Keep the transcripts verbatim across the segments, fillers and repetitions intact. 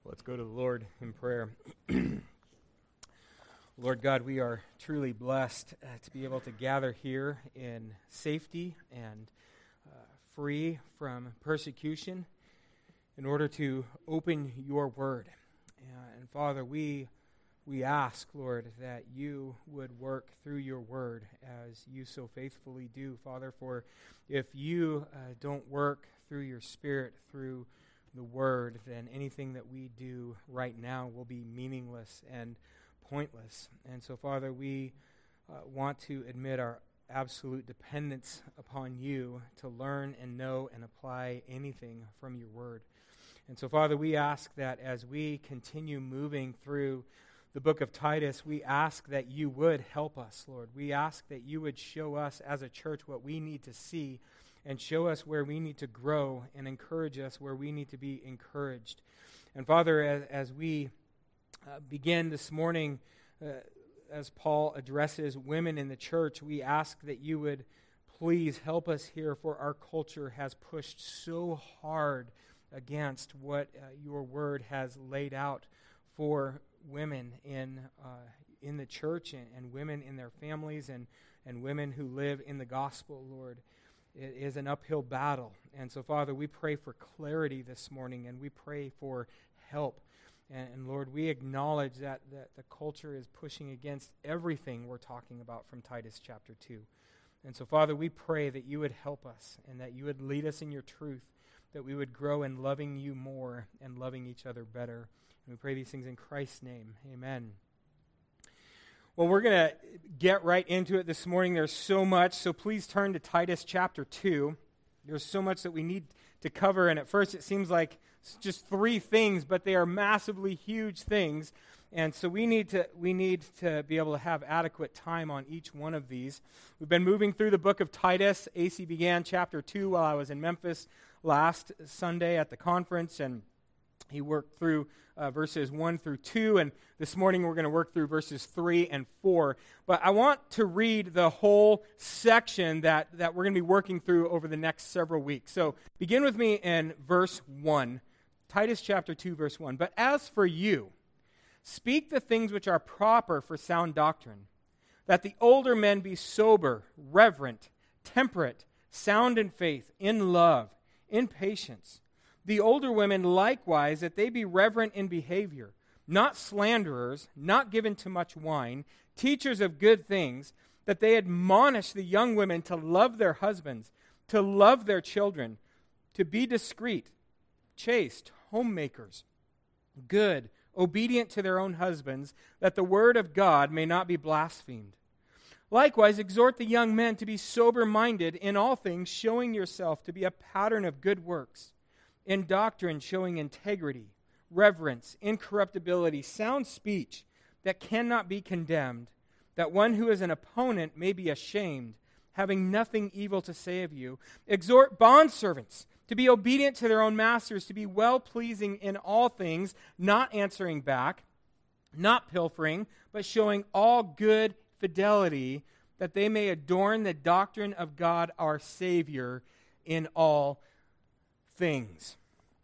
Let's go to the Lord in prayer. Lord God, we are truly blessed uh, to be able to gather here in safety and uh, free from persecution in order to open your word. Uh, and Father, we we ask, Lord, that you would work through your word as you so faithfully do, Father, for if you uh, don't work through your Spirit, through the word, then anything that we do right now will be meaningless and pointless. And so, Father, we uh, want to admit our absolute dependence upon you to learn and know and apply anything from your word. And so, Father, we ask that as we continue moving through the book of Titus, we ask that you would help us, Lord. We ask that you would show us as a church what we need to see and show us where we need to grow and encourage us where we need to be encouraged. And Father, as, as we uh, begin this morning, uh, as Paul addresses women in the church, we ask that you would please help us here, for our culture has pushed so hard against what uh, your word has laid out for women in uh, in the church and, and women in their families and, and women who live in the gospel, Lord. It is an uphill battle. And so, Father, we pray for clarity this morning, and we pray for help. And, and Lord, we acknowledge that, that the culture is pushing against everything we're talking about from Titus chapter two. And so, Father, we pray that you would help us and that you would lead us in your truth, that we would grow in loving you more and loving each other better. And we pray these things in Christ's name. Amen. Well, we're going to get right into it this morning. There's so much, so please turn to Titus chapter two. There's so much that we need to cover, and at first it seems like it's just three things, but they are massively huge things, and so we need to we need to be able to have adequate time on each one of these. We've been moving through the book of Titus. A C began chapter two while I was in Memphis last Sunday at the conference, and he worked through uh, verses one through two, and this morning we're going to work through verses three and four. But I want to read the whole section that, that we're going to be working through over the next several weeks. So begin with me in verse one, Titus chapter two, verse one. But as for you, speak the things which are proper for sound doctrine, that the older men be sober, reverent, temperate, sound in faith, in love, in patience. The older women likewise, that they be reverent in behavior, not slanderers, not given to much wine, teachers of good things, that they admonish the young women to love their husbands, to love their children, to be discreet, chaste, homemakers, good, obedient to their own husbands, that the word of God may not be blasphemed. Likewise, exhort the young men to be sober-minded in all things, showing yourself to be a pattern of good works, in doctrine showing integrity, reverence, incorruptibility, sound speech that cannot be condemned, that one who is an opponent may be ashamed, having nothing evil to say of you. Exhort bondservants to be obedient to their own masters, to be well-pleasing in all things, not answering back, not pilfering, but showing all good fidelity, that they may adorn the doctrine of God our Savior in all things.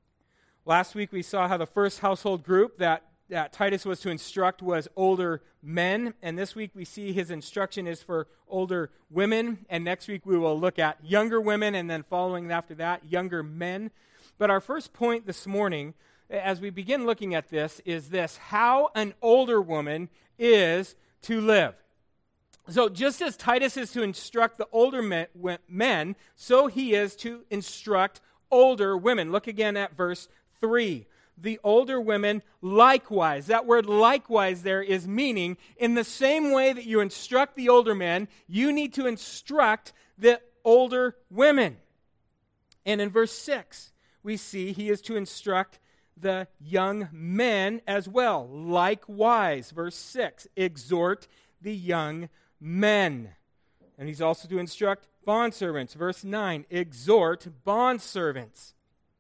Last week we saw how the first household group that, that Titus was to instruct was older men, and this week we see his instruction is for older women, and next week we will look at younger women, and then following after that, younger men. But our first point this morning, as we begin looking at this, is this: how an older woman is to live. So just as Titus is to instruct the older men, men so he is to instruct older women. Look again at verse three. The older women likewise. That word likewise there is meaning in the same way that you instruct the older men, you need to instruct the older women. And in verse six, we see he is to instruct the young men as well. Likewise, verse six, exhort the young men. And he's also to instruct bondservants. Verse nine, exhort bondservants.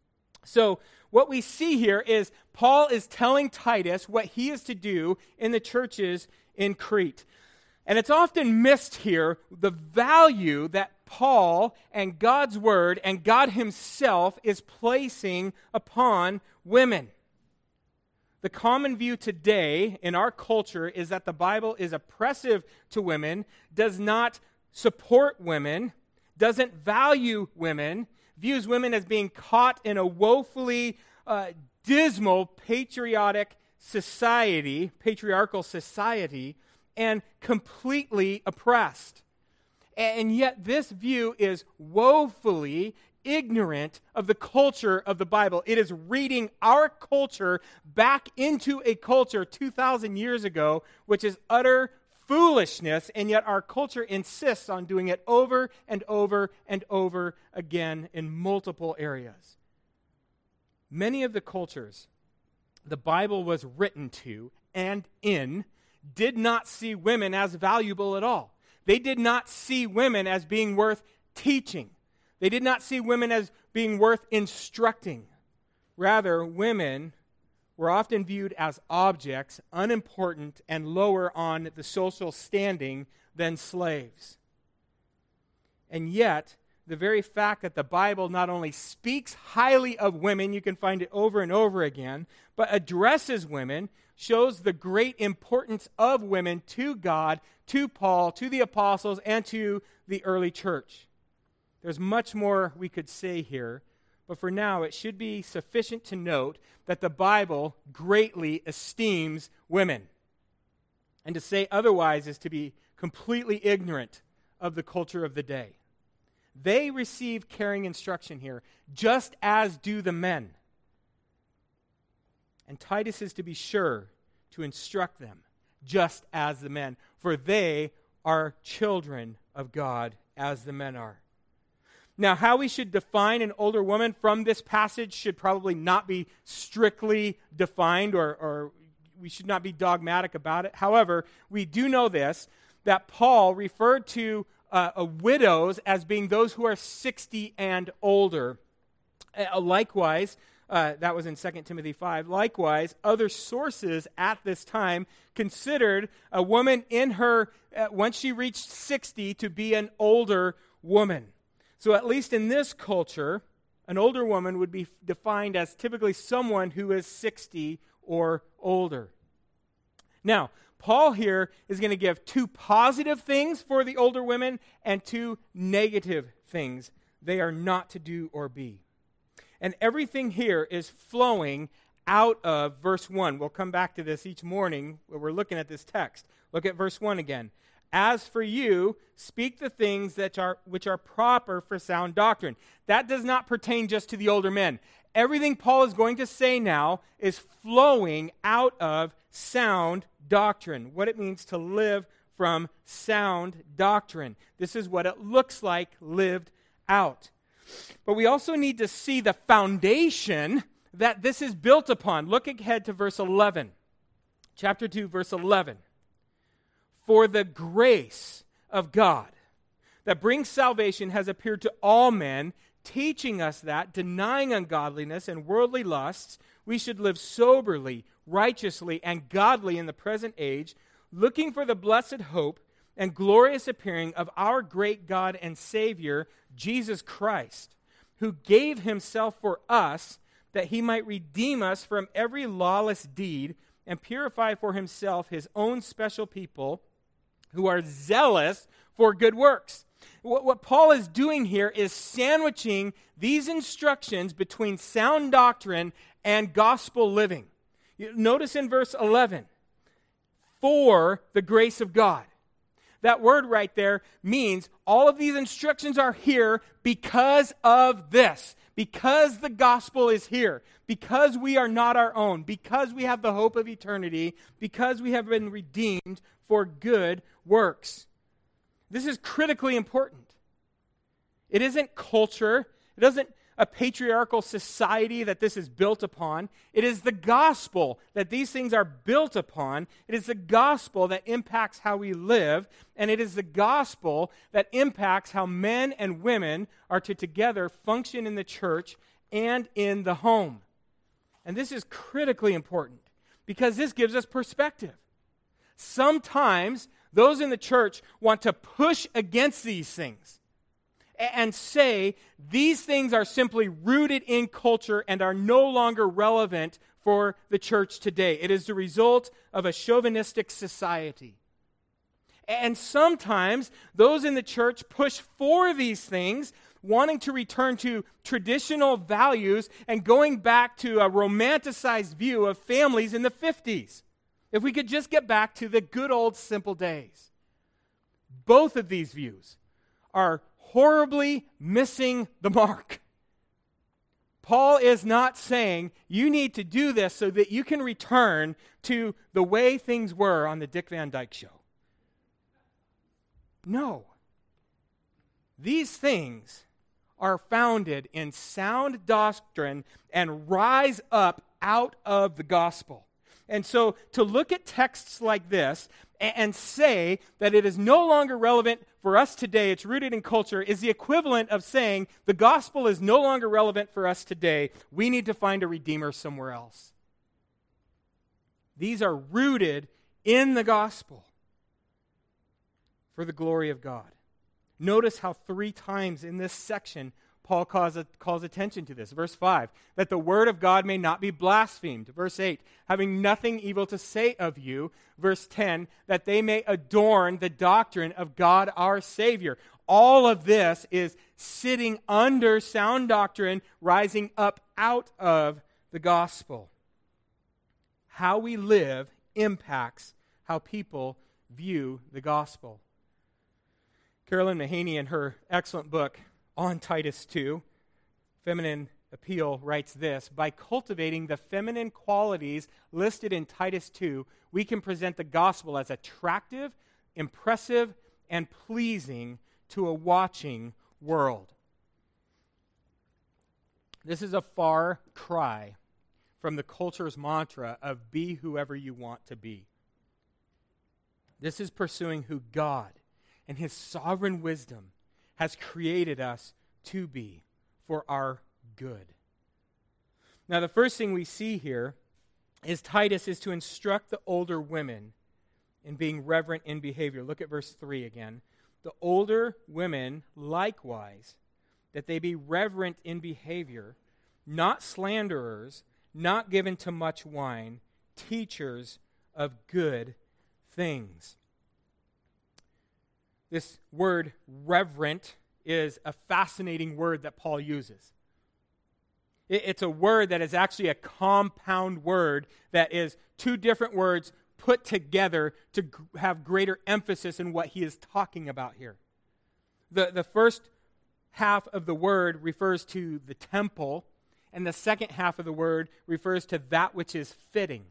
So what we see here is Paul is telling Titus what he is to do in the churches in Crete. And it's often missed here the value that Paul and God's Word and God Himself is placing upon women. the common view today in our culture is that the Bible is oppressive to women, does not support women, doesn't value women, views women as being caught in a woefully uh, dismal patriotic society, patriarchal society, and completely oppressed. And yet this view is woefully ignorant of the culture of the Bible. It is reading our culture back into a culture two thousand years ago, which is utter foolishness, and yet our culture insists on doing it over and over and over again in multiple areas. Many of the cultures the Bible was written to and in did not see women as valuable at all. They did not see women as being worth teaching. They did not see women as being worth instructing. Rather, women were often viewed as objects, unimportant, and lower on the social standing than slaves. And yet, the very fact that the Bible not only speaks highly of women, you can find it over and over again, but addresses women, shows the great importance of women to God, to Paul, to the apostles, and to the early church. There's much more we could say here, but for now it should be sufficient to note that the Bible greatly esteems women. And to say otherwise is to be completely ignorant of the culture of the day. They receive caring instruction here, just as do the men. And Titus is to be sure to instruct them, just as the men, for they are children of God, as the men are. Now, how we should define an older woman from this passage should probably not be strictly defined, or, or we should not be dogmatic about it. However, we do know this, that Paul referred to uh, uh, widows as being those who are sixty and older. Uh, likewise, uh, that was in Second Timothy five, likewise, other sources at this time considered a woman in her, uh, once she reached sixty, to be an older woman. So at least in this culture, an older woman would be defined as typically someone who is sixty or older. Now, Paul here is going to give two positive things for the older women and two negative things they are not to do or be. And everything here is flowing out of verse one. We'll come back to this each morning when we're looking at this text. Look at verse one again. As for you, speak the things that are which are proper for sound doctrine. That does not pertain just to the older men. Everything Paul is going to say now is flowing out of sound doctrine, what it means to live from sound doctrine. This is what it looks like lived out. But we also need to see the foundation that this is built upon. Look ahead to verse eleven. Chapter two, verse eleven. For the grace of God that brings salvation has appeared to all men, teaching us that, denying ungodliness and worldly lusts, we should live soberly, righteously, and godly in the present age, looking for the blessed hope and glorious appearing of our great God and Savior, Jesus Christ, who gave himself for us that he might redeem us from every lawless deed and purify for himself his own special people who are zealous for good works. What, what Paul is doing here is sandwiching these instructions between sound doctrine and gospel living. You notice in verse eleven, for the grace of God. That word right there means all of these instructions are here because of this. Because the gospel is here, because we are not our own, because we have the hope of eternity, because we have been redeemed for good works. This is critically important. It isn't culture. It isn't a patriarchal society that this is built upon. It is the gospel that these things are built upon. It is the gospel that impacts how we live, and it is the gospel that impacts how men and women are to together function in the church and in the home. And this is critically important because this gives us perspective. Sometimes those in the church want to push against these things and say these things are simply rooted in culture and are no longer relevant for the church today. It is the result of a chauvinistic society. And sometimes those in the church push for these things, wanting to return to traditional values and going back to a romanticized view of families in the fifties. If we could just get back to the good old simple days. Both of these views are horribly missing the mark. Paul is not saying you need to do this so that you can return to the way things were on the Dick Van Dyke Show. No. These things are founded in sound doctrine and rise up out of the gospel. And so to look at texts like this and say that it is no longer relevant for us today, it's rooted in culture, is the equivalent of saying the gospel is no longer relevant for us today. We need to find a redeemer somewhere else. These are rooted in the gospel for the glory of God. Notice how three times in this section Paul calls, calls attention to this. Verse five, that the word of God may not be blasphemed. Verse eight, having nothing evil to say of you. Verse ten, that they may adorn the doctrine of God our Savior. All of this is sitting under sound doctrine, rising up out of the gospel. How we live impacts how people view the gospel. Carolyn Mahaney, in her excellent book on Titus two, Feminine Appeal, writes this: by cultivating the feminine qualities listed in Titus two, we can present the gospel as attractive, impressive, and pleasing to a watching world. This is a far cry from the culture's mantra of be whoever you want to be. This is pursuing who God and His sovereign wisdom has created us to be for our good. Now, the first thing we see here is Titus is to instruct the older women in being reverent in behavior. Look at verse three again. The older women likewise, that they be reverent in behavior, not slanderers, not given to much wine, teachers of good things. This word reverent is a fascinating word that Paul uses. It's a word that is actually a compound word that is two different words put together to have greater emphasis in what he is talking about here. The, the first half of the word refers to the temple, and the second half of the word refers to that which is fitting.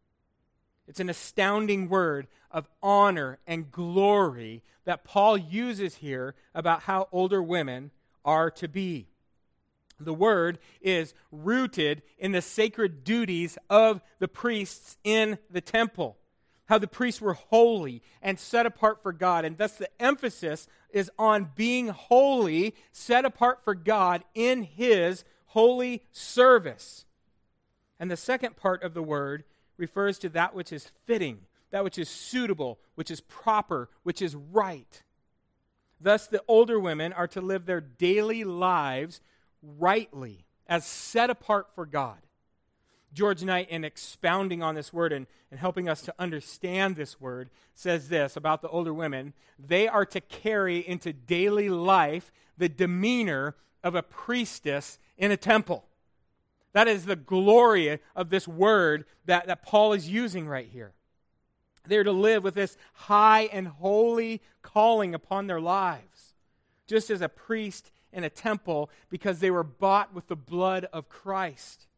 It's an astounding word of honor and glory that Paul uses here about how older women are to be. The word is rooted in the sacred duties of the priests in the temple, how the priests were holy and set apart for God, and thus the emphasis is on being holy, set apart for God in His holy service. And the second part of the word refers to that which is fitting, that which is suitable, which is proper, which is right. Thus, the older women are to live their daily lives rightly, as set apart for God. George Knight, in expounding on this word and, and helping us to understand this word, says this about the older women: they are to carry into daily life the demeanor of a priestess in a temple. That is the glory of this word that, that Paul is using right here. They're to live with this high and holy calling upon their lives, just as a priest in a temple, because they were bought with the blood of Christ.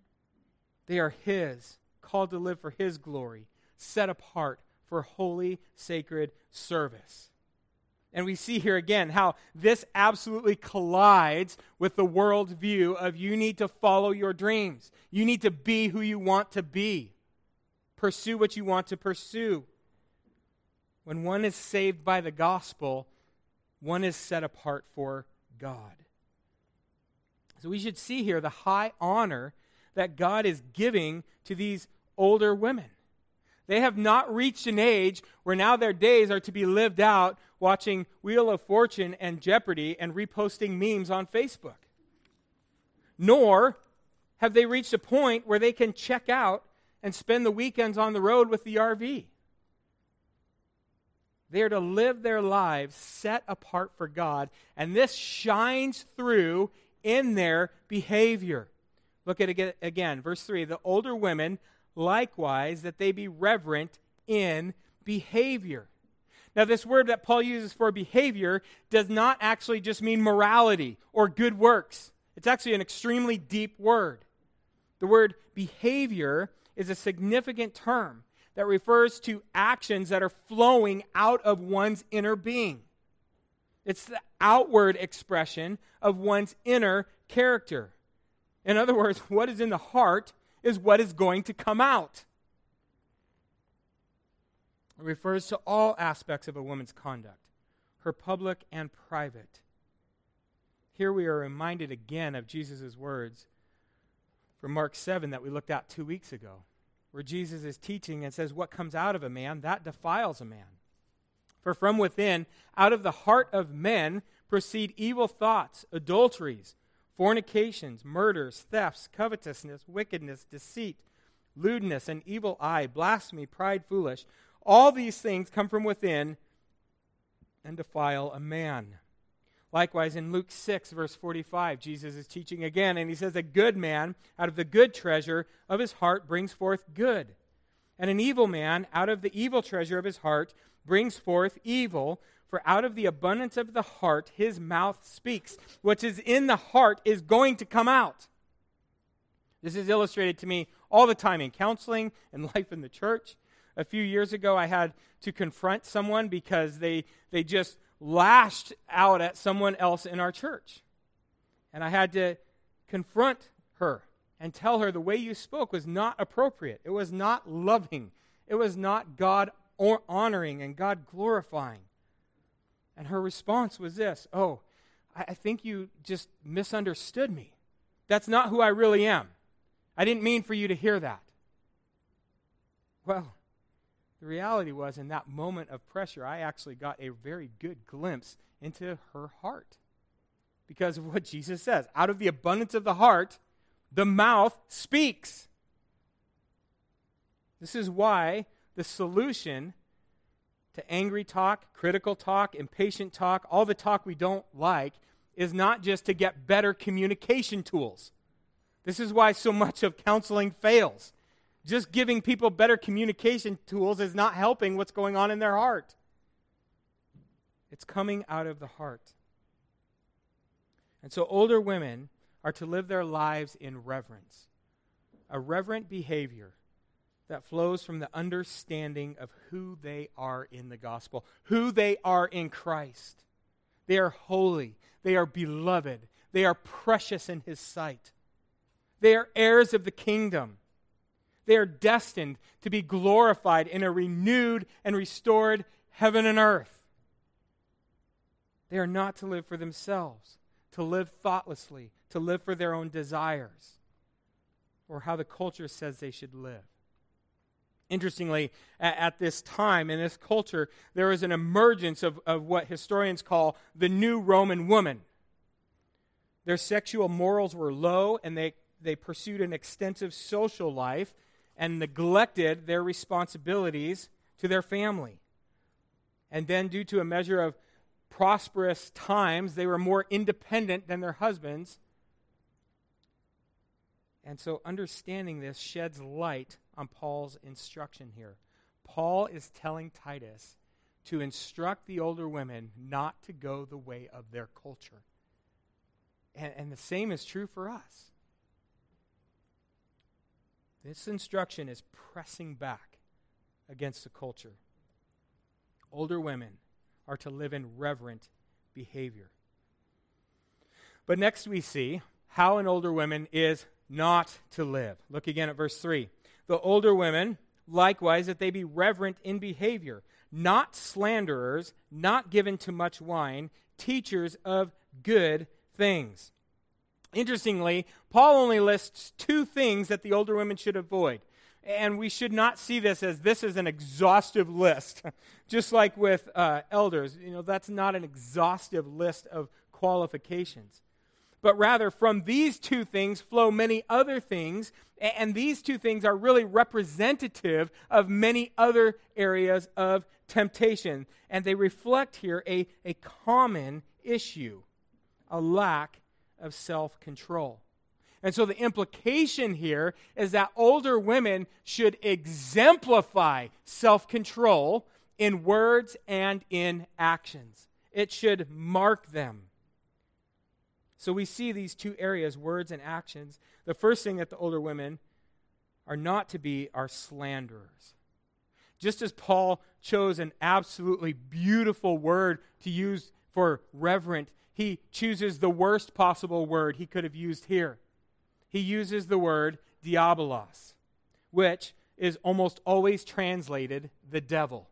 They are His, called to live for His glory, set apart for holy, sacred service. And we see here again how this absolutely collides with the world's view of you need to follow your dreams. You need to be who you want to be. Pursue what you want to pursue. When one is saved by the gospel, one is set apart for God. So we should see here the high honor that God is giving to these older women. They have not reached an age where now their days are to be lived out watching Wheel of Fortune and Jeopardy and reposting memes on Facebook. Nor have they reached a point where they can check out and spend the weekends on the road with the R V. They are to live their lives set apart for God, and this shines through in their behavior. Look at it again, verse three. The older women, likewise, that they be reverent in behavior. Now, this word that Paul uses for behavior does not actually just mean morality or good works. It's actually an extremely deep word. The word behavior is a significant term that refers to actions that are flowing out of one's inner being. It's the outward expression of one's inner character. In other words, what is in the heart is what is going to come out. It refers to all aspects of a woman's conduct, her public and private. Here we are reminded again of Jesus' words from Mark seven that we looked at two weeks ago, where Jesus is teaching and says, what comes out of a man, that defiles a man. For from within, out of the heart of men, proceed evil thoughts, adulteries, fornications, murders, thefts, covetousness, wickedness, deceit, lewdness, an evil eye, blasphemy, pride, foolish. All these things come from within and defile a man. Likewise, in Luke six, verse forty-five, Jesus is teaching again, and he says, a good man out of the good treasure of his heart brings forth good. And an evil man out of the evil treasure of his heart brings forth evil. For out of the abundance of the heart, his mouth speaks. What is in the heart is going to come out. This is illustrated to me all the time in counseling and life in the church. A few years ago, I had to confront someone because they they just lashed out at someone else in our church. And I had to confront her and tell her the way you spoke was not appropriate. It was not loving. It was not God honoring and God glorifying. And her response was this, oh, I, I think you just misunderstood me. That's not who I really am. I didn't mean for you to hear that. Well, the reality was, in that moment of pressure, I actually got a very good glimpse into her heart. Because of what Jesus says. Out of the abundance of the heart, the mouth speaks. This is why the solution to angry talk, critical talk, impatient talk, all the talk we don't like, is not just to get better communication tools. This is why so much of counseling fails. Just giving people better communication tools is not helping what's going on in their heart. It's coming out of the heart. And so older women are to live their lives in reverence. A reverent behavior that flows from the understanding of who they are in the gospel, who they are in Christ. They are holy. They are beloved. They are precious in His sight. They are heirs of the kingdom. They are destined to be glorified in a renewed and restored heaven and earth. They are not to live for themselves, to live thoughtlessly, to live for their own desires, or how the culture says they should live. Interestingly, at, at this time, in this culture, there was an emergence of, of what historians call the new Roman woman. Their sexual morals were low, and they, they pursued an extensive social life and neglected their responsibilities to their family. And then, due to a measure of prosperous times, they were more independent than their husbands. And so understanding this sheds light on Paul's instruction here. Paul is telling Titus to instruct the older women not to go the way of their culture. And, and the same is true for us. This instruction is pressing back against the culture. Older women are to live in reverent behavior. But next we see how an older woman is not to live. Look again at verse three. The older women, likewise, that they be reverent in behavior, not slanderers, not given to much wine, teachers of good things. Interestingly, Paul only lists two things that the older women should avoid. And we should not see this as this is an exhaustive list. Just like with uh, elders, you know, that's not an exhaustive list of qualifications. But rather, from these two things flow many other things, and these two things are really representative of many other areas of temptation. And they reflect here a, a common issue, a lack of self-control. And so the implication here is that older women should exemplify self-control in words and in actions. It should mark them. So we see these two areas, words and actions. The first thing that the older women are not to be are slanderers. Just as Paul chose an absolutely beautiful word to use for reverent, he chooses the worst possible word he could have used here. He uses the word diabolos, which is almost always translated the devil.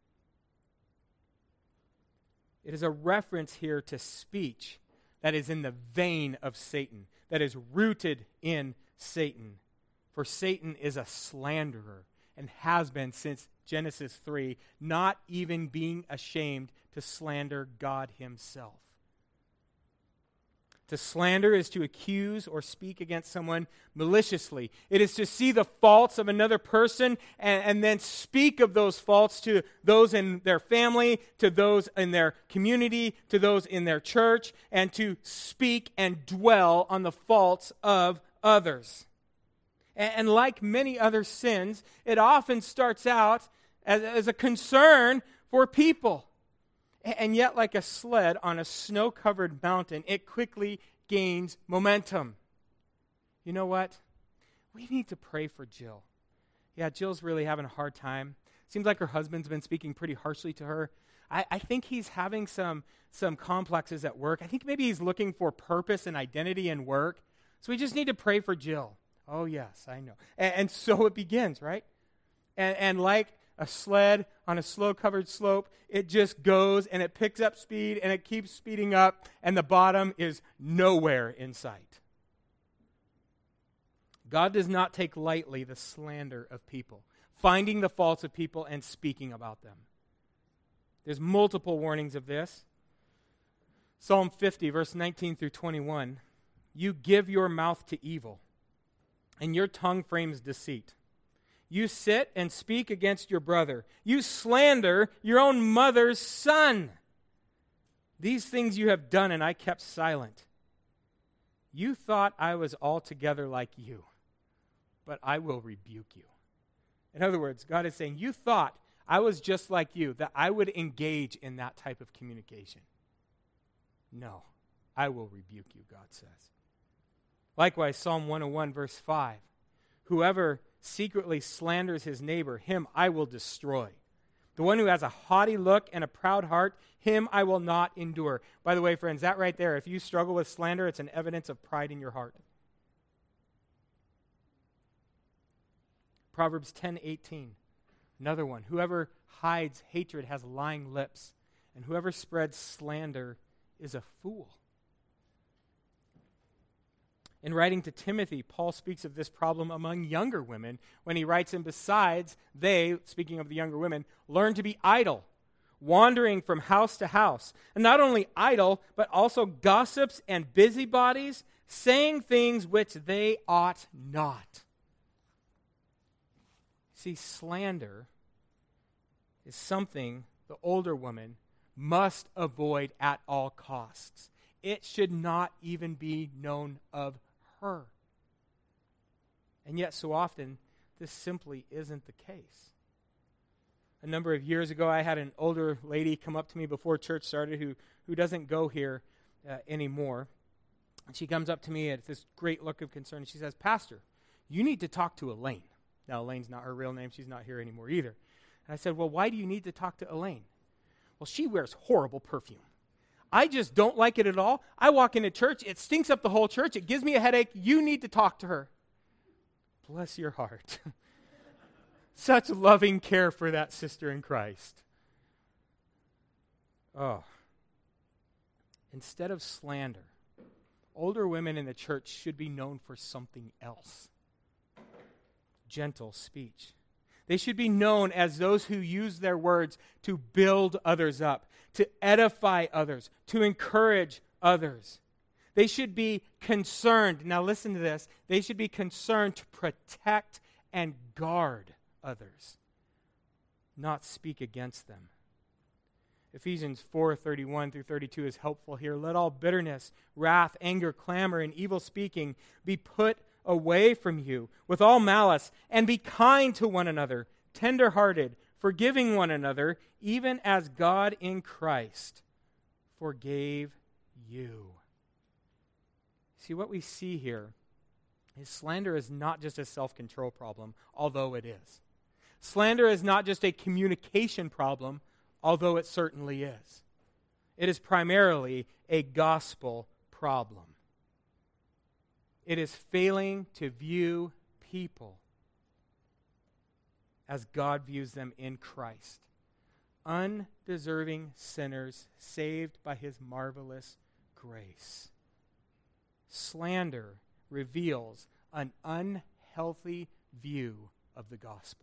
It is a reference here to speech that is in the vein of Satan, that is rooted in Satan. For Satan is a slanderer and has been since Genesis three, not even being ashamed to slander God himself. To slander is to accuse or speak against someone maliciously. It is to see the faults of another person and, and then speak of those faults to those in their family, to those in their community, to those in their church, and to speak and dwell on the faults of others. And, and like many other sins, it often starts out as, as a concern for people. And yet, like a sled on a snow-covered mountain, it quickly gains momentum. You know what? We need to pray for Jill. Yeah, Jill's really having a hard time. Seems like her husband's been speaking pretty harshly to her. I, I think he's having some, some complexes at work. I think maybe he's looking for purpose and identity in work. So we just need to pray for Jill. Oh, yes, I know. And, and so it begins, right? And, and like a sled on a slow-covered slope, it just goes and it picks up speed and it keeps speeding up, and the bottom is nowhere in sight. God does not take lightly the slander of people, finding the faults of people and speaking about them. There's multiple warnings of this. Psalm fifty, verse nineteen through twenty-one, you give your mouth to evil, and your tongue frames deceit. You sit and speak against your brother. You slander your own mother's son. These things you have done, and I kept silent. You thought I was altogether like you, but I will rebuke you. In other words, God is saying, you thought I was just like you, that I would engage in that type of communication. No, I will rebuke you, God says. Likewise, Psalm one oh one, verse five, whoever secretly slanders his neighbor, him I will destroy. The one who has a haughty look and a proud heart, him I will not endure. By the way, friends, that right there, if you struggle with slander, it's an evidence of pride in your heart. Proverbs ten eighteen, another one. Whoever hides hatred has lying lips, and whoever spreads slander is a fool. In writing to Timothy, Paul speaks of this problem among younger women when he writes, and besides, they, speaking of the younger women, learn to be idle, wandering from house to house. And not only idle, but also gossips and busybodies, saying things which they ought not. See, slander is something the older woman must avoid at all costs. It should not even be known of her. And yet so often, this simply isn't the case. A number of years ago, I had an older lady come up to me before church started who, who doesn't go here uh, anymore. And she comes up to me at this great look of concern, and she says, Pastor, you need to talk to Elaine. Now, Elaine's not her real name. She's not here anymore either. And I said, well, why do you need to talk to Elaine? Well, she wears horrible perfume. I just don't like it at all. I walk into church, it stinks up the whole church, it gives me a headache. You need to talk to her. Bless your heart. Such loving care for that sister in Christ. Oh. Instead of slander, older women in the church should be known for something else. gentle speech. They should be known as those who use their words to build others up, to edify others, to encourage others. They should be concerned, now listen to this, they should be concerned to protect and guard others, not speak against them. Ephesians four thirty-one through thirty-two is helpful here. Let all bitterness, wrath, anger, clamor, and evil speaking be put away from you with all malice, and be kind to one another, tender-hearted, forgiving one another, even as God in Christ forgave you. See, what we see here is slander is not just a self-control problem, although it is. Slander is not just a communication problem, although it certainly is. It is primarily a gospel problem. It is failing to view people as God views them in Christ. Undeserving sinners saved by his marvelous grace. Slander reveals an unhealthy view of the gospel.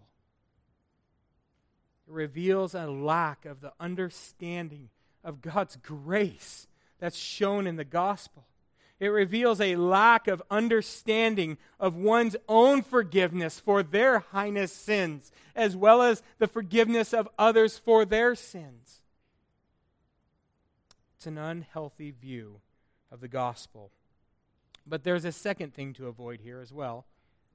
It reveals a lack of the understanding of God's grace that's shown in the gospel. It reveals a lack of understanding of one's own forgiveness for their heinous sins, as well as the forgiveness of others for their sins. It's an unhealthy view of the gospel. But there's a second thing to avoid here as well.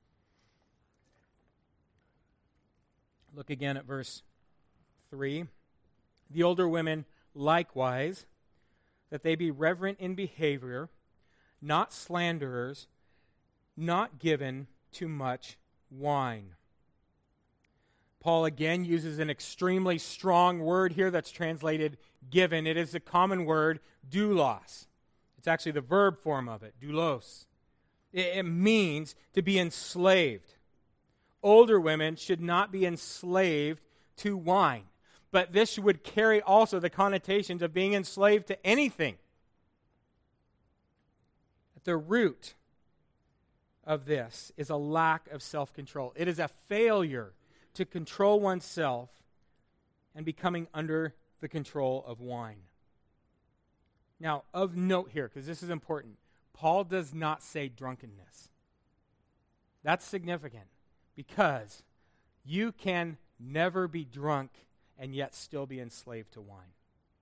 Look again at verse three. The older women likewise, that they be reverent in behavior, not slanderers, not given to much wine. Paul again uses an extremely strong word here that's translated given. It is the common word doulos. It's actually the verb form of it, doulos. It, it means to be enslaved. Older women should not be enslaved to wine. But this would carry also the connotations of being enslaved to anything. At the root of this is a lack of self-control. It is a failure to control oneself and becoming under the control of wine. Now, of note here, because this is important, Paul does not say drunkenness. That's significant because you can never be drunk and yet still be enslaved to wine.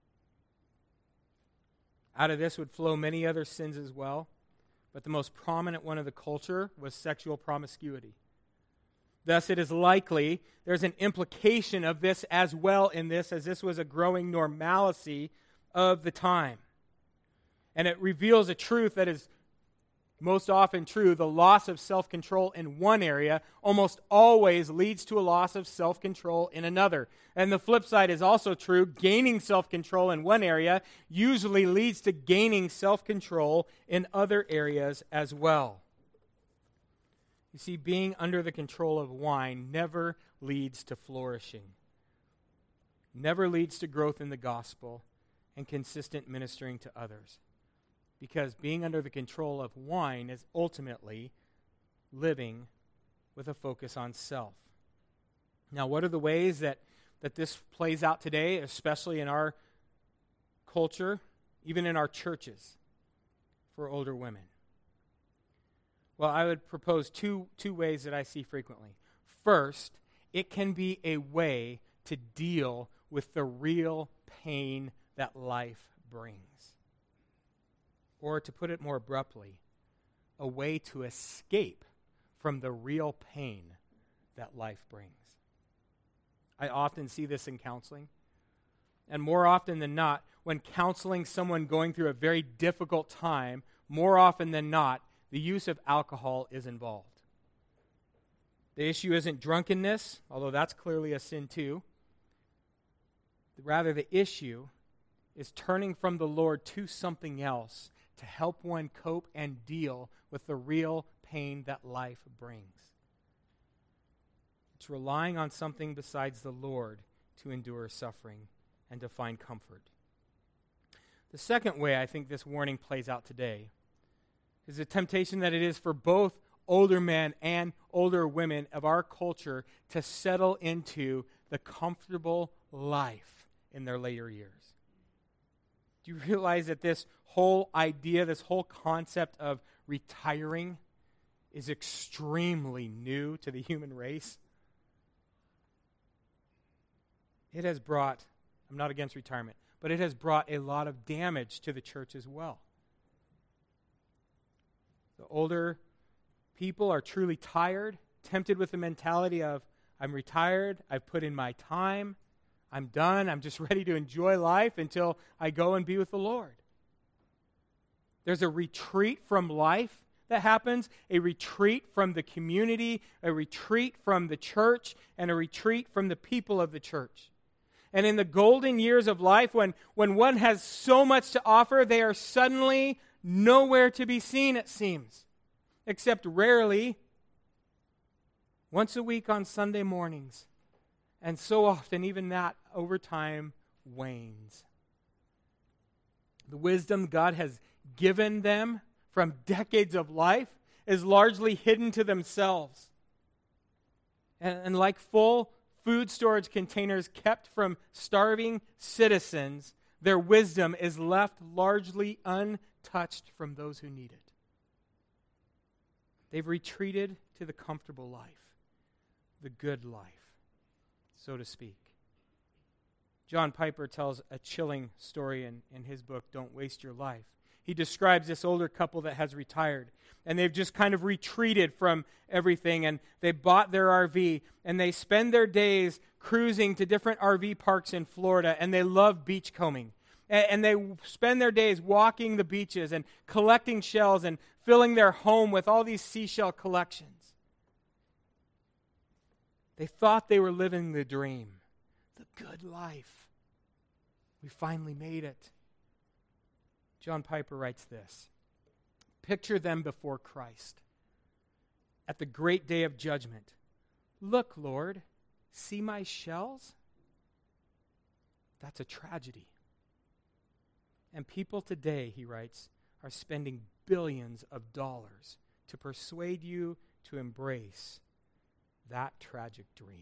Out of this would flow many other sins as well, but the most prominent one of the culture was sexual promiscuity. Thus, it is likely there's an implication of this as well in this, as this was a growing normalcy of the time. And it reveals a truth that is most often true. The loss of self-control in one area almost always leads to a loss of self-control in another. And the flip side is also true. Gaining self-control in one area usually leads to gaining self-control in other areas as well. You see, being under the control of wine never leads to flourishing, never leads to growth in the gospel and consistent ministering to others. Because being under the control of wine is ultimately living with a focus on self. Now, what are the ways that, that this plays out today, especially in our culture, even in our churches, for older women? Well, I would propose two, two ways that I see frequently. First, it can be a way to deal with the real pain that life brings. Or to put it more abruptly, a way to escape from the real pain that life brings. I often see this in counseling. And more often than not, when counseling someone going through a very difficult time, more often than not, the use of alcohol is involved. The issue isn't drunkenness, although that's clearly a sin too. Rather, the issue is turning from the Lord to something else to help one cope and deal with the real pain that life brings. It's relying on something besides the Lord to endure suffering and to find comfort. The second way I think this warning plays out today is the temptation that it is for both older men and older women of our culture to settle into the comfortable life in their later years. Do you realize that this whole idea, this whole concept of retiring is extremely new to the human race? It has brought, I'm not against retirement, but it has brought a lot of damage to the church as well. The older people are truly tired, tempted with the mentality of, I'm retired, I've put in my time, I'm done, I'm just ready to enjoy life until I go and be with the Lord. There's a retreat from life that happens, a retreat from the community, a retreat from the church, and a retreat from the people of the church. And in the golden years of life, when, when one has so much to offer, they are suddenly nowhere to be seen, it seems, except rarely once a week on Sunday mornings. And so often, even that over time wanes. The wisdom God has given them from decades of life is largely hidden to themselves. And, and like full food storage containers kept from starving citizens, their wisdom is left largely untouched from those who need it. They've retreated to the comfortable life, the good life, so to speak. John Piper tells a chilling story in, in his book, Don't Waste Your Life. He describes this older couple that has retired, and they've just kind of retreated from everything, and they bought their R V, and they spend their days cruising to different R V parks in Florida, and they love beachcombing. And, and they spend their days walking the beaches and collecting shells and filling their home with all these seashell collections. They thought they were living the dream, the good life. We finally made it. John Piper writes this: picture them before Christ at the great day of judgment. Look, Lord, see my shells? That's a tragedy. And people today, he writes, are spending billions of dollars to persuade you to embrace that tragic dream.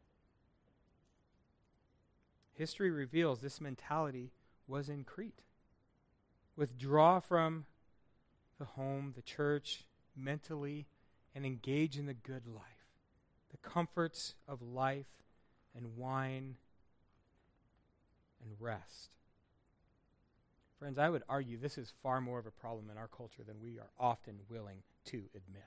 History reveals this mentality was in Crete. Withdraw from the home, the church, mentally, and engage in the good life, the comforts of life and wine and rest. Friends, I would argue this is far more of a problem in our culture than we are often willing to admit.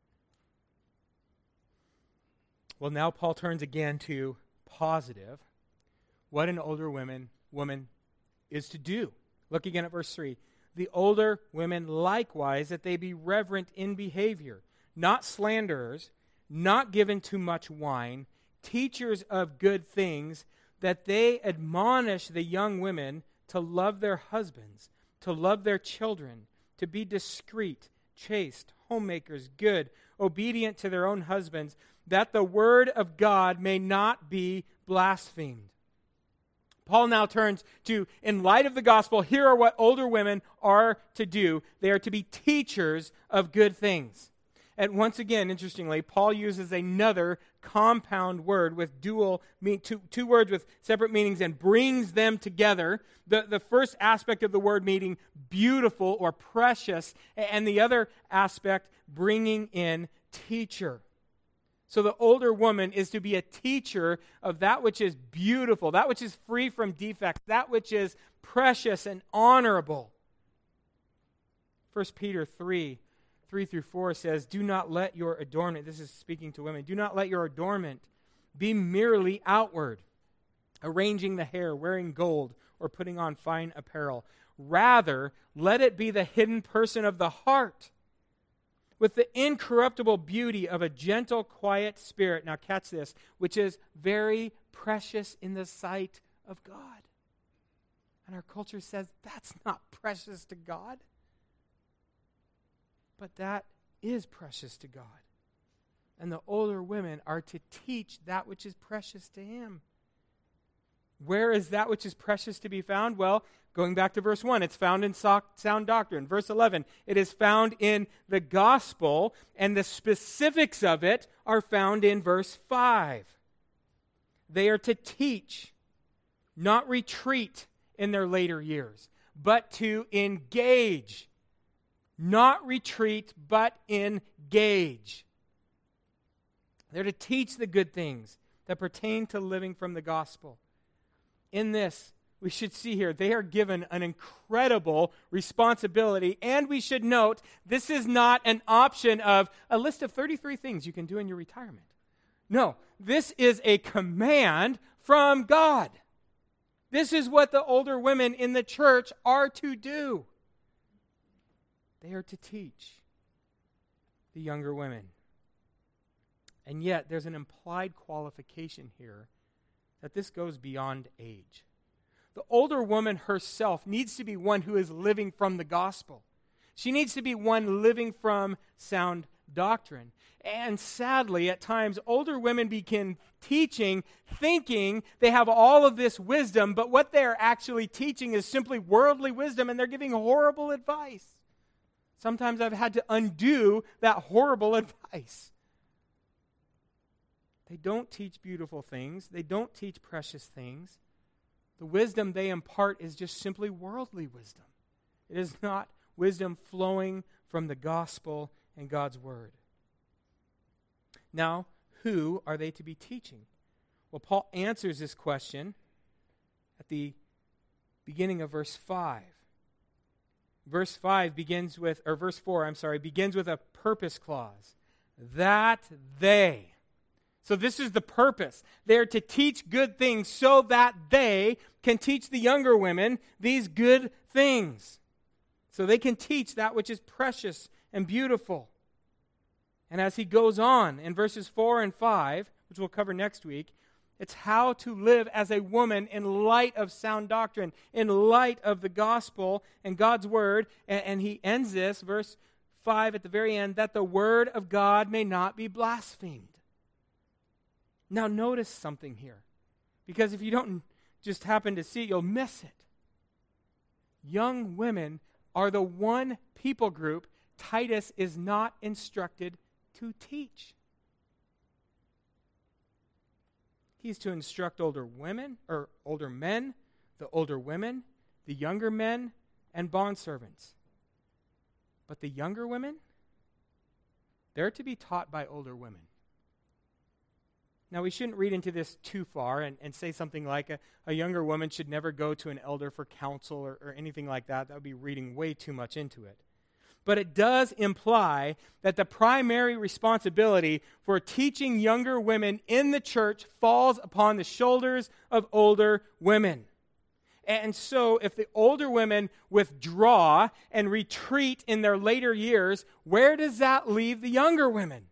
Well, now Paul turns again to positive, what an older woman, woman is to do. Look again at verse three. The older women likewise, that they be reverent in behavior, not slanderers, not given to much wine, teachers of good things, that they admonish the young women to love their husbands, to love their children, to be discreet, chaste, homemakers, good, obedient to their own husbands, that the word of God may not be blasphemed. Paul now turns to, in light of the gospel, here are what older women are to do. They are to be teachers of good things. And once again, interestingly, Paul uses another compound word with dual, mean, two, two words with separate meanings and brings them together. The, the first aspect of the word meaning beautiful or precious, and the other aspect bringing in teacher. So the older woman is to be a teacher of that which is beautiful, that which is free from defects, that which is precious and honorable. First Peter three, three through four says, do not let your adornment, this is speaking to women, do not let your adornment be merely outward, arranging the hair, wearing gold, or putting on fine apparel. Rather, let it be the hidden person of the heart, with the incorruptible beauty of a gentle, quiet spirit. Now catch this, which is very precious in the sight of God. And our culture says that's not precious to God. But that is precious to God. And the older women are to teach that which is precious to Him. Where is that which is precious to be found? Well, Going back to verse one, it's found in sound doctrine. Verse eleven, it is found in the gospel, and the specifics of it are found in verse five. They are to teach, not retreat in their later years, but to engage. Not retreat, but engage. They're to teach the good things that pertain to living from the gospel. In this, we should see here, they are given an incredible responsibility, and we should note, this is not an option of a list of thirty-three things you can do in your retirement. No, this is a command from God. This is what the older women in the church are to do. They are to teach the younger women. And yet, there's an implied qualification here that this goes beyond age. The older woman herself needs to be one who is living from the gospel. She needs to be one living from sound doctrine. And sadly, at times, older women begin teaching, thinking they have all of this wisdom, but what they're actually teaching is simply worldly wisdom, and they're giving horrible advice. Sometimes I've had to undo that horrible advice. They don't teach beautiful things. They don't teach precious things. The wisdom they impart is just simply worldly wisdom. It is not wisdom flowing from the gospel and God's word. Now, who are they to be teaching? Well, Paul answers this question at the beginning of verse five. Verse five begins with, or verse four, I'm sorry, begins with a purpose clause. That they. So this is the purpose. They're to teach good things so that they can teach the younger women these good things. So they can teach that which is precious and beautiful. And as he goes on in verses four and five, which we'll cover next week, it's how to live as a woman in light of sound doctrine, in light of the gospel and God's word. And, and he ends this, verse five at the very end, that the word of God may not be blasphemed. Now notice something here, because if you don't just happen to see it, you'll miss it. Young women are the one people group Titus is not instructed to teach. He's to instruct older women, or older men, the older women, the younger men, and bondservants. But the younger women, they're to be taught by older women. Now, we shouldn't read into this too far and, and say something like a, a younger woman should never go to an elder for counsel or, or anything like that. That would be reading way too much into it. But it does imply that the primary responsibility for teaching younger women in the church falls upon the shoulders of older women. And so if the older women withdraw and retreat in their later years, where does that leave the younger women?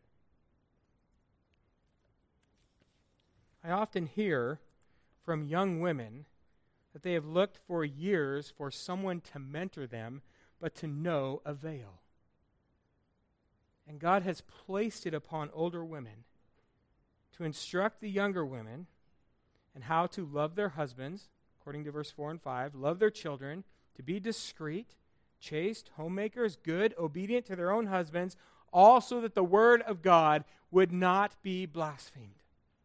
I often hear from young women that they have looked for years for someone to mentor them, but to no avail. And God has placed it upon older women to instruct the younger women in how to love their husbands, according to verse four and five, love their children, to be discreet, chaste, homemakers, good, obedient to their own husbands, all so that the word of God would not be blasphemed.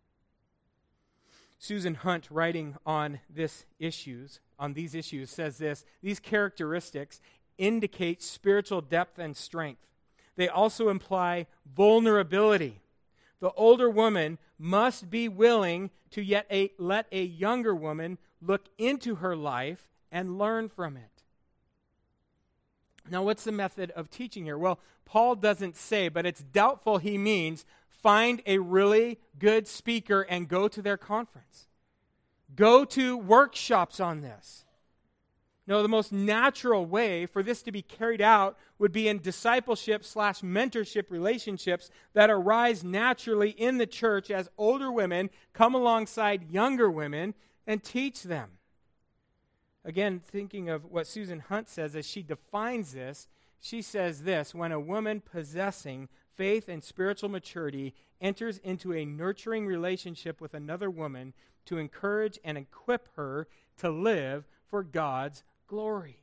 Susan Hunt, writing on this issues, on these issues, says this: these characteristics indicate spiritual depth and strength. They also imply vulnerability. The older woman must be willing to yet a, let a younger woman look into her life and learn from it. Now, what's the method of teaching here? Well, Paul doesn't say, but it's doubtful he means find a really good speaker and go to their conference. Go to workshops on this. No, the most natural way for this to be carried out would be in discipleship slash mentorship relationships that arise naturally in the church as older women come alongside younger women and teach them. Again, thinking of what Susan Hunt says as she defines this, she says this: when a woman possessing faith and spiritual maturity enters into a nurturing relationship with another woman to encourage and equip her to live for God's glory.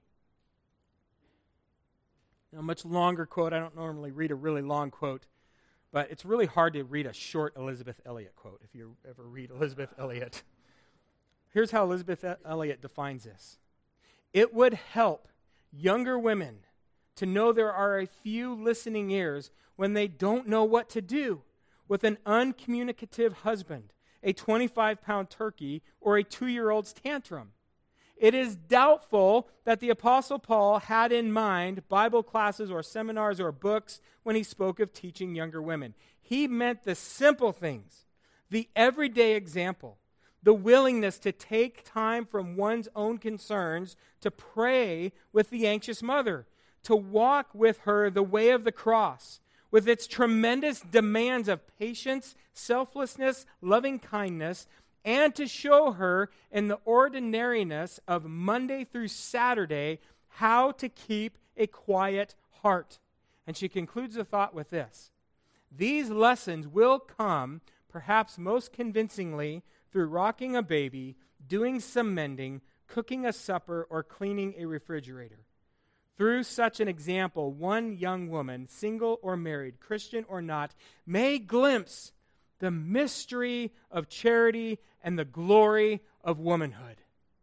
Now, a much longer quote. I don't normally read a really long quote, but it's really hard to read a short Elizabeth Elliot quote if you ever read Elizabeth Elliot. Here's how Elizabeth Elliot defines this. It would help younger women to know there are a few listening ears when they don't know what to do with an uncommunicative husband, a twenty-five pound turkey, or a two-year-old's tantrum. It is doubtful that the Apostle Paul had in mind Bible classes or seminars or books when he spoke of teaching younger women. He meant the simple things, the everyday example, the willingness to take time from one's own concerns to pray with the anxious mother, to walk with her the way of the cross, with its tremendous demands of patience, selflessness, loving kindness, and to show her in the ordinariness of Monday through Saturday how to keep a quiet heart. And she concludes the thought with this. These lessons will come, perhaps most convincingly, through rocking a baby, doing some mending, cooking a supper, or cleaning a refrigerator. Through such an example, one young woman, single or married, Christian or not, may glimpse the mystery of charity and the glory of womanhood.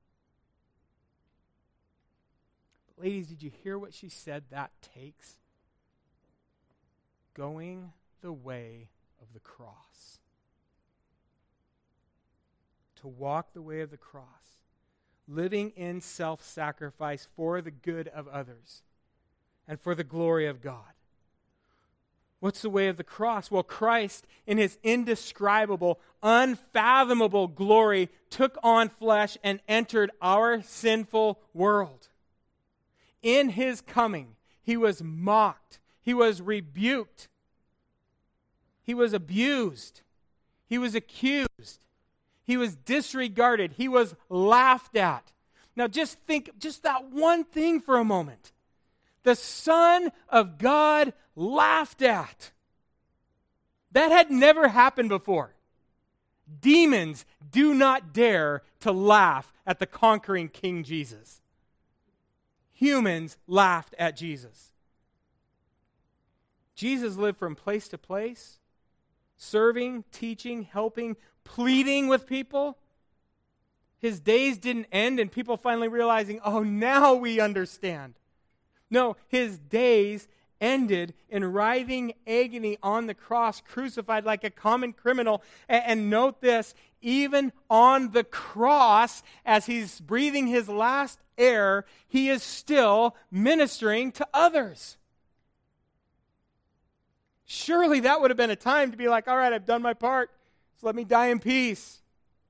But ladies, did you hear what she said that takes? Going the way of the cross. To walk the way of the cross. Living in self-sacrifice for the good of others and for the glory of God. What's the way of the cross? Well, Christ, in his indescribable, unfathomable glory, took on flesh and entered our sinful world. In his coming, he was mocked. He was rebuked. He was abused. He was accused. He was disregarded. He was laughed at. Now just think, just that one thing for a moment. The Son of God laughed at. That had never happened before. Demons do not dare to laugh at the conquering King Jesus. Humans laughed at Jesus. Jesus lived from place to place, serving, teaching, helping, pleading with people. His days didn't end and people finally realizing, oh, now we understand. No, his days ended in writhing agony on the cross, crucified like a common criminal. And, and note this, even on the cross, as he's breathing his last air, he is still ministering to others. Surely that would have been a time to be like, all right, I've done my part. So let me die in peace.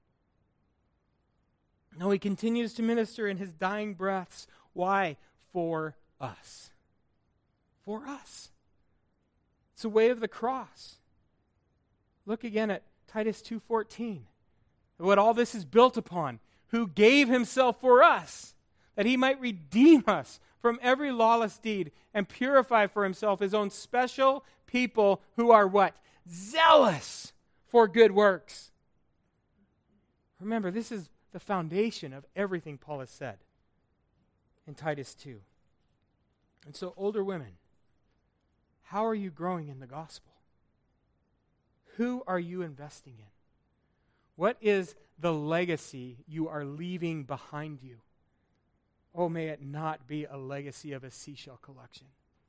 No, he continues to minister in his dying breaths. Why? For us. For us. It's the way of the cross. Look again at Titus two fourteen. What all this is built upon. Who gave himself for us, that he might redeem us from every lawless deed and purify for himself his own special people who are what? Zealous for good works. Remember, this is the foundation of everything Paul has said in Titus two. And so, older women, how are you growing in the gospel? Who are you investing in? What is the legacy you are leaving behind you? Oh, may it not be a legacy of a seashell collection.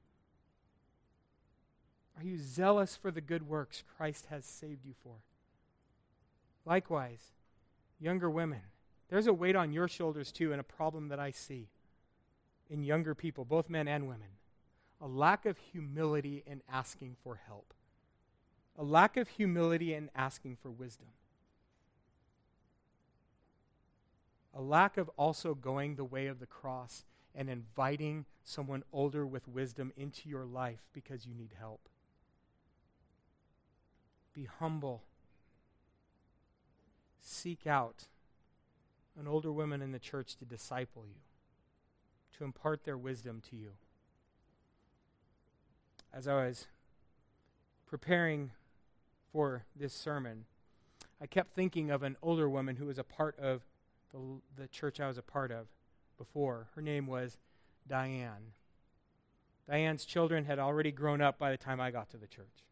Are you zealous for the good works Christ has saved you for? Likewise, younger women, there's a weight on your shoulders too, and a problem that I see in younger people, both men and women. A lack of humility in asking for help. A lack of humility in asking for wisdom. A lack of also going the way of the cross and inviting someone older with wisdom into your life because you need help. Be humble. Seek out an older woman in the church to disciple you, to impart their wisdom to you. As I was preparing for this sermon, I kept thinking of an older woman who was a part of the, the church I was a part of, before. Her name was Diane. Diane's children had already grown up by the time I got to the church.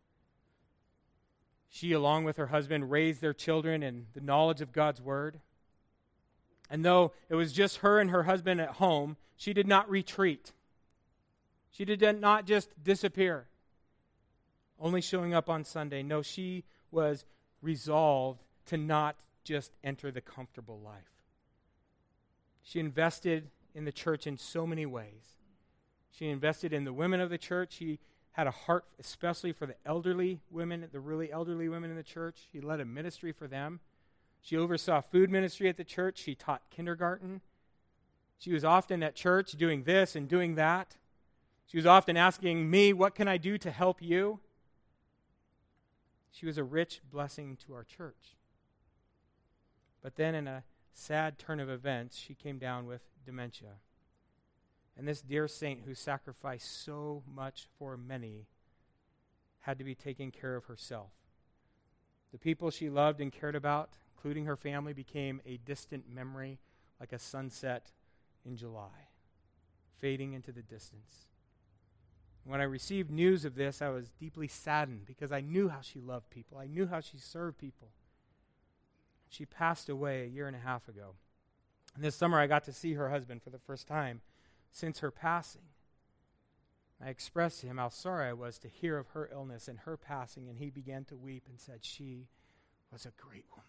She, along with her husband, raised their children in the knowledge of God's word. And though it was just her and her husband at home, she did not retreat. She did not just disappear, only showing up on Sunday. No, she was resolved to not just enter the comfortable life. She invested in the church in so many ways. She invested in the women of the church. She had a heart especially for the elderly women, the really elderly women in the church. She led a ministry for them. She oversaw food ministry at the church. She taught kindergarten. She was often at church doing this and doing that. She was often asking me, what can I do to help you? She was a rich blessing to our church. But then in a sad turn of events, she came down with dementia. And this dear saint who sacrificed so much for many had to be taking care of herself. The people she loved and cared about, including her family, became a distant memory like a sunset in July, fading into the distance. When I received news of this, I was deeply saddened because I knew how she loved people. I knew how she served people. She passed away a year and a half ago. And this summer I got to see her husband for the first time since her passing. I expressed to him how sorry I was to hear of her illness and her passing, and he began to weep and said, she was a great woman.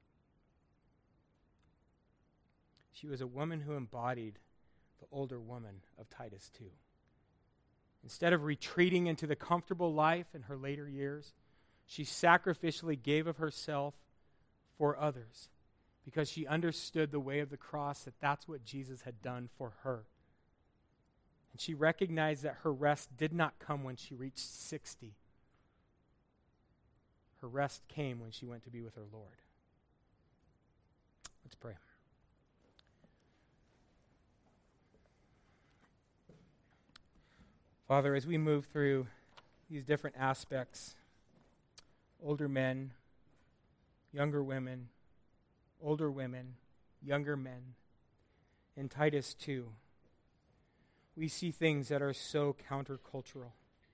She was a woman who embodied the older woman of Titus two. Instead of retreating into the comfortable life in her later years, she sacrificially gave of herself for others because she understood the way of the cross, that that's what Jesus had done for her. And she recognized that her rest did not come when she reached sixty. Her rest came when she went to be with her Lord. Let's pray. Father, as we move through these different aspects, older men, younger women, older women, younger men, in Titus two, we see things that are so countercultural.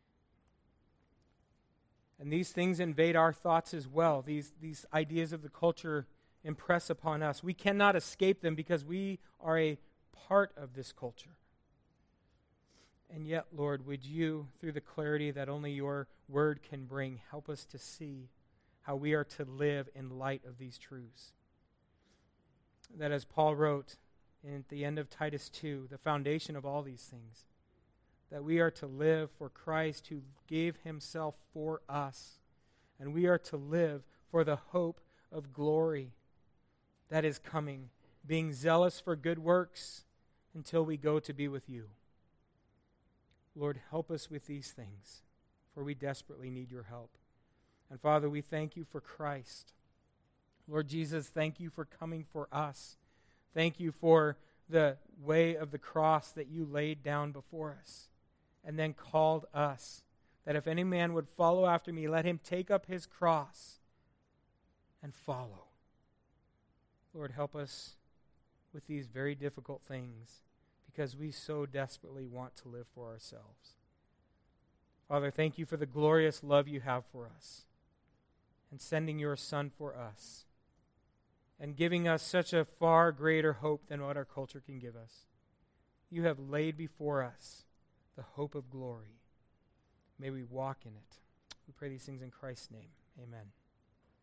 And these things invade our thoughts as well. These, these ideas of the culture impress upon us. We cannot escape them because we are a part of this culture. And yet, Lord, would you, through the clarity that only your word can bring, help us to see how we are to live in light of these truths. That as Paul wrote at the end of Titus two, the foundation of all these things, that we are to live for Christ who gave himself for us, and we are to live for the hope of glory that is coming, being zealous for good works until we go to be with you. Lord, help us with these things, for we desperately need your help. And Father, we thank you for Christ. Lord Jesus, thank you for coming for us. Thank you for the way of the cross that you laid down before us and then called us, that if any man would follow after me, let him take up his cross and follow. Lord, help us with these very difficult things because we so desperately want to live for ourselves. Father, thank you for the glorious love you have for us and sending your Son for us and giving us such a far greater hope than what our culture can give us. You have laid before us the hope of glory. May we walk in it. We pray these things in Christ's name. Amen.